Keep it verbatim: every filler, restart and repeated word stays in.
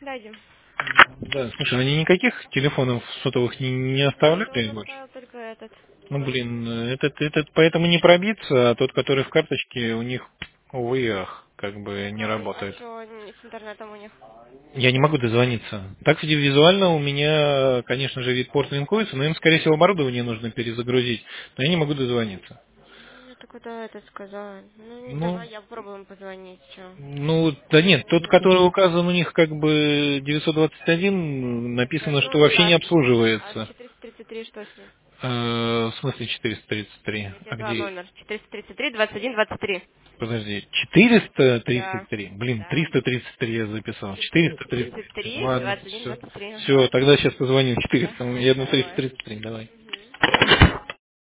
Дойдем. Да, слушай, они никаких телефонов сотовых не, не Нет, оставляли он больше? оставил только этот. Ну, блин, этот, этот поэтому не пробиться, а тот, который в карточке, у них, увы и ах, как бы не А, а работает. что с интернетом у них? Я не могу дозвониться. Так визуально у меня, конечно же, вид порт линкуется, но им, скорее всего, оборудование нужно перезагрузить, но я не могу дозвониться. Мне только да это сказала. Ну, не Ну, давай, я попробуем позвонить, что. ну, да нет, тот, который указан у них как бы девятьсот двадцать один, написано, что Ну вообще не да, а обслуживается. четыреста тридцать три что с ним? Э, в смысле четыреста тридцать три? Я тебе А дала где? номер. четыреста тридцать три двадцать один двадцать три. Подожди, четыреста тридцать Да. три. Блин, Да. триста тридцать три я записал. четыреста четыреста тридцать тридцать три. три Ладно, двадцать один все. двадцать три. Ага. Все, тогда сейчас позвоню. четыреста. Ага, Я на триста давай. тридцать три. Давай. Угу.